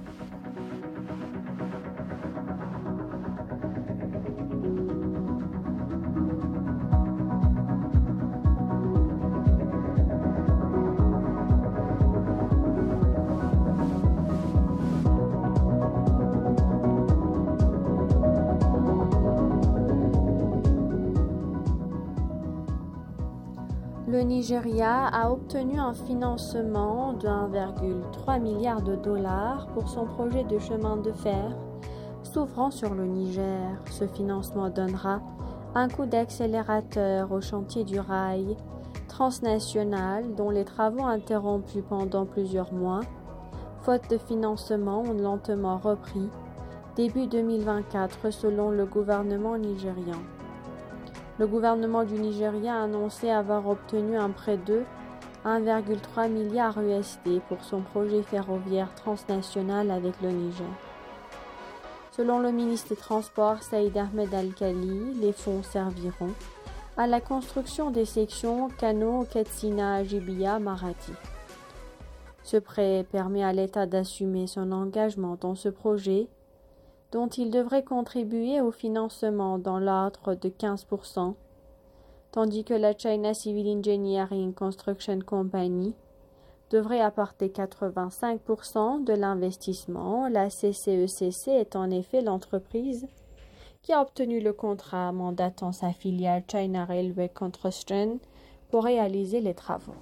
Le Nigeria a obtenu un financement de un virgule trois milliard de dollars pour son projet de chemin de fer s'ouvrant sur le Niger. Ce financement donnera un coup d'accélérateur au chantier du rail transnational dont les travaux interrompus pendant plusieurs mois, faute de financement, ont lentement repris début deux mille vingt-quatre selon le gouvernement nigérian. Le gouvernement du Nigeria a annoncé avoir obtenu un prêt de un virgule trois milliard U S D pour son projet ferroviaire transnational avec le Niger. Selon le ministre des Transports Saïd Ahmed Al-Khali, les fonds serviront à la construction des sections Kano-Katsina-Jibiya-Maradi. Ce prêt permet à l'État d'assumer son engagement dans ce projet dont il devrait contribuer au financement dans l'ordre de quinze pour cent, tandis que la China Civil Engineering Construction Company devrait apporter quatre-vingt-cinq pour cent de l'investissement. La C C E C C est en effet l'entreprise qui a obtenu le contrat mandatant sa filiale China Railway Construction pour réaliser les travaux.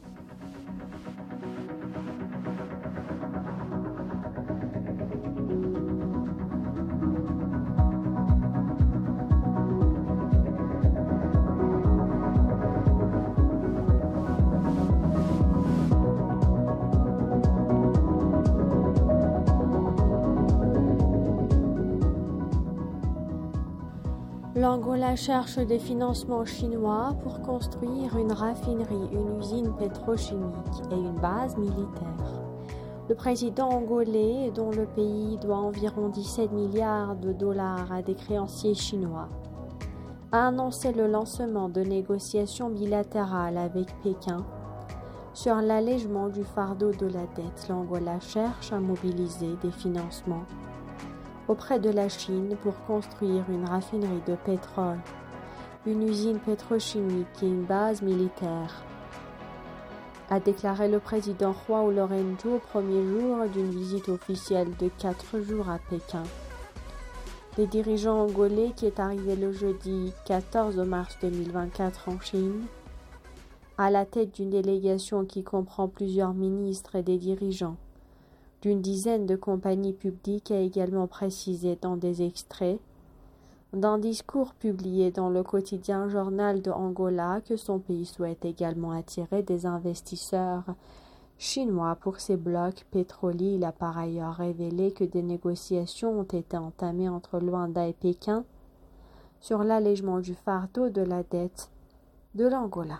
L'Angola cherche des financements chinois pour construire une raffinerie, une usine pétrochimique et une base militaire. Le président angolais, dont le pays doit environ dix-sept milliards de dollars à des créanciers chinois, a annoncé le lancement de négociations bilatérales avec Pékin sur l'allègement du fardeau de la dette. L'Angola cherche à mobiliser des financements auprès de la Chine pour construire une raffinerie de pétrole, une usine pétrochimique et une base militaire, a déclaré le président João Lourenço au premier jour d'une visite officielle de quatre jours à Pékin. Les dirigeants angolais, qui est arrivé le jeudi quatorze mars deux mille vingt-quatre en Chine, à la tête d'une délégation qui comprend plusieurs ministres et des dirigeants d'une dizaine de compagnies publiques, a également précisé dans des extraits d'un discours publié dans le quotidien Journal de Angola que son pays souhaite également attirer des investisseurs chinois pour ses blocs pétroliers. Il a par ailleurs révélé que des négociations ont été entamées entre Luanda et Pékin sur l'allègement du fardeau de la dette de l'Angola.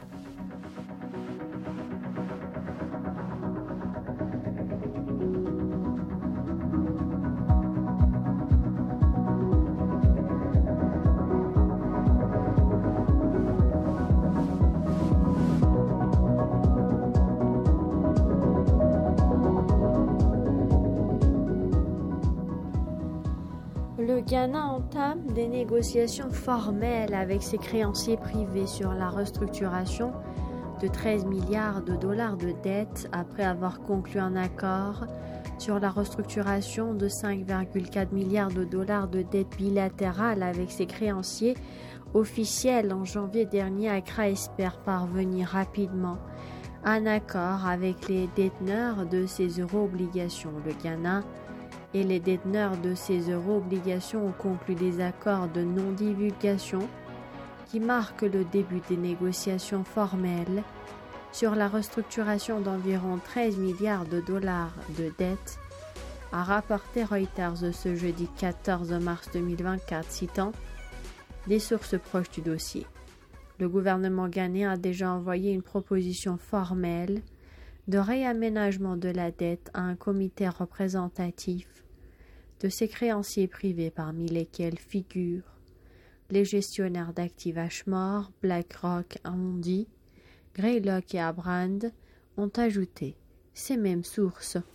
Le Ghana entame des négociations formelles avec ses créanciers privés sur la restructuration de treize milliards de dollars de dettes après avoir conclu un accord sur la restructuration de cinq virgule quatre milliards de dollars de dettes bilatérales avec ses créanciers officiels en janvier dernier. Accra espère parvenir rapidement à un accord avec les déteneurs de ces euro-obligations. Le Ghana et les déteneurs de ces euro-obligations ont conclu des accords de non-divulgation qui marquent le début des négociations formelles sur la restructuration d'environ treize milliards de dollars de dettes, a rapporté Reuters ce jeudi quatorze mars deux mille vingt-quatre, citant des sources proches du dossier. Le gouvernement ghanéen a déjà envoyé une proposition formelle de réaménagement de la dette à un comité représentatif de ses créanciers privés, parmi lesquels figurent les gestionnaires d'actifs Ashmore, BlackRock, Amundi, Greylock et Abrand, ont ajouté ces mêmes sources.